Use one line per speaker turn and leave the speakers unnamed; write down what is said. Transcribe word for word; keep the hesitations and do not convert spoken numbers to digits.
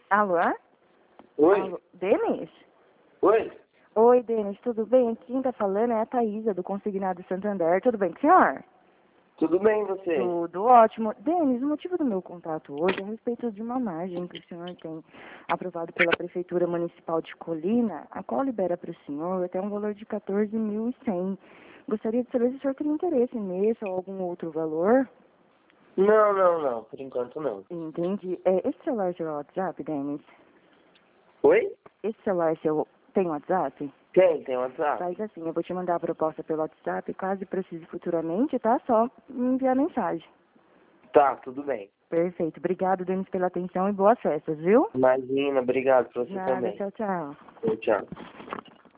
Alô?
Oi?
Alô? Denis?
Oi?
Oi, Denis, tudo bem? Quem tá falando é a Thaísa, do Consignado Santander. Tudo bem com o senhor?
Tudo bem você?
Tudo ótimo. Denis, o motivo do meu contato hoje é a respeito de uma margem que o senhor tem aprovado pela Prefeitura Municipal de Colina, a qual libera para o senhor até um valor de quatorze mil e cem. Gostaria de saber se o senhor teria interesse nesse ou algum outro valor.
Não, não, não. Por enquanto não.
Entendi. É, esse celular é seu WhatsApp, Denis?
Oi?
Esse celular seu tem WhatsApp?
Tem, tem WhatsApp.
Faz assim, eu vou te mandar a proposta pelo WhatsApp, caso precise futuramente, tá? Só me enviar mensagem.
Tá, tudo bem.
Perfeito. Obrigado, Denis, pela atenção e boas festas, viu?
Imagina, obrigado pra você
Nada,
também.
tchau, tchau.
Tchau.